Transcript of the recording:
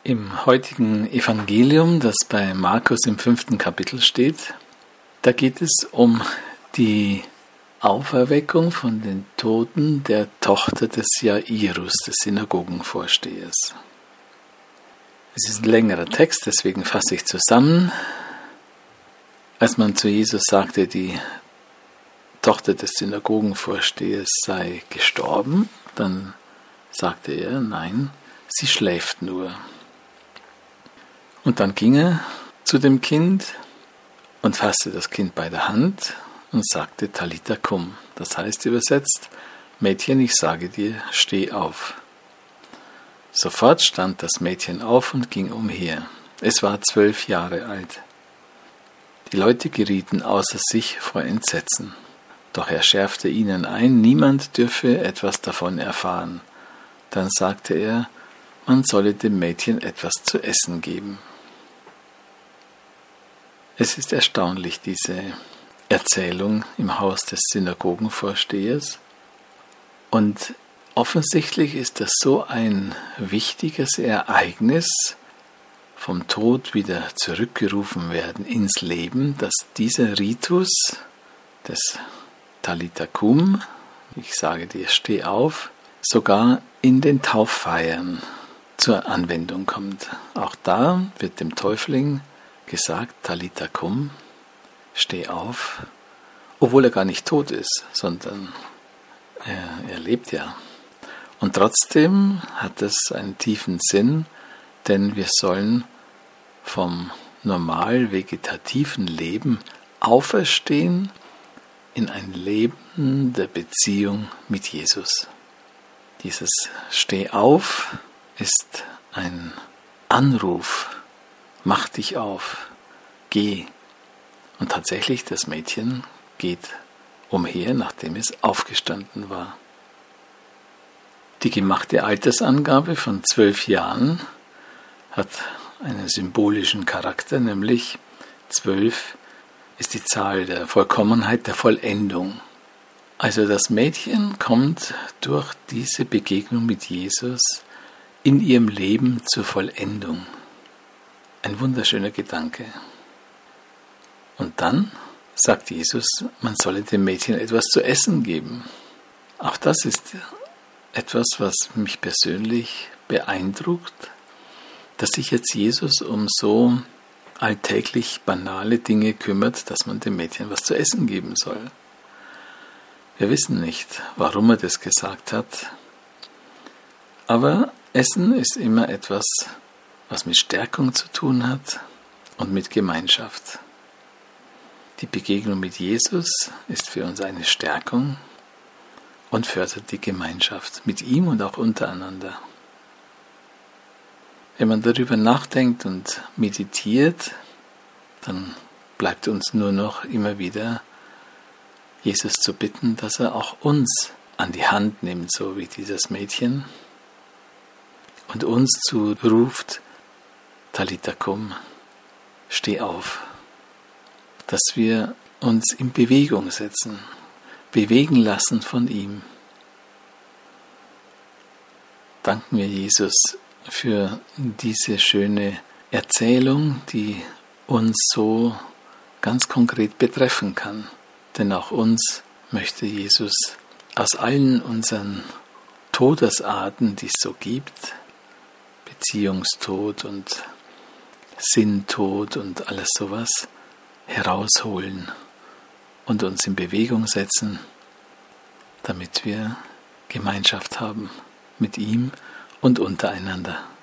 Im heutigen Evangelium, das bei Markus im 5. Kapitel steht, da geht es um die Auferweckung von den Toten der Tochter des Jairus, des Synagogenvorstehers. Es ist ein längerer Text, deswegen fasse ich zusammen. Als man zu Jesus sagte, die Tochter des Synagogenvorstehers sei gestorben, dann sagte er, nein, sie schläft nur. Und dann ging er zu dem Kind und fasste das Kind bei der Hand und sagte Talitha kum. Das heißt übersetzt, Mädchen, ich sage dir, steh auf. Sofort stand das Mädchen auf und ging umher. Es war 12 Jahre alt. Die Leute gerieten außer sich vor Entsetzen. Doch er schärfte ihnen ein, niemand dürfe etwas davon erfahren. Dann sagte er, man solle dem Mädchen etwas zu essen geben. Es ist erstaunlich, diese Erzählung im Haus des Synagogenvorstehers. Und offensichtlich ist das so ein wichtiges Ereignis, vom Tod wieder zurückgerufen werden ins Leben, dass dieser Ritus des Talitha kum, ich sage dir, steh auf, sogar in den Tauffeiern zur Anwendung kommt. Auch da wird dem Täufling gesagt, Talitha kum, steh auf, obwohl er gar nicht tot ist, sondern er lebt ja. Und trotzdem hat es einen tiefen Sinn, denn wir sollen vom normal vegetativen Leben auferstehen in ein Leben der Beziehung mit Jesus. Dieses Steh auf ist ein Anruf, mach dich auf, geh. Und tatsächlich, das Mädchen geht umher, nachdem es aufgestanden war. Die gemachte Altersangabe von 12 Jahren hat einen symbolischen Charakter, nämlich 12 ist die Zahl der Vollkommenheit, der Vollendung. Also das Mädchen kommt durch diese Begegnung mit Jesus in ihrem Leben zur Vollendung. Ein wunderschöner Gedanke. Und dann sagt Jesus, man solle dem Mädchen etwas zu essen geben. Auch das ist etwas, was mich persönlich beeindruckt, dass sich jetzt Jesus um so alltäglich banale Dinge kümmert, dass man dem Mädchen was zu essen geben soll. Wir wissen nicht, warum er das gesagt hat, aber Essen ist immer etwas, was mit Stärkung zu tun hat und mit Gemeinschaft. Die Begegnung mit Jesus ist für uns eine Stärkung und fördert die Gemeinschaft mit ihm und auch untereinander. Wenn man darüber nachdenkt und meditiert, dann bleibt uns nur noch immer wieder Jesus zu bitten, dass er auch uns an die Hand nimmt, so wie dieses Mädchen, und uns zuruft, Talitha kum, steh auf, dass wir uns in Bewegung setzen, bewegen lassen von ihm. Danken wir Jesus für diese schöne Erzählung, die uns so ganz konkret betreffen kann. Denn auch uns möchte Jesus aus allen unseren Todesarten, die es so gibt, Beziehungstod und Sinntod und alles sowas, herausholen und uns in Bewegung setzen, damit wir Gemeinschaft haben mit ihm und untereinander.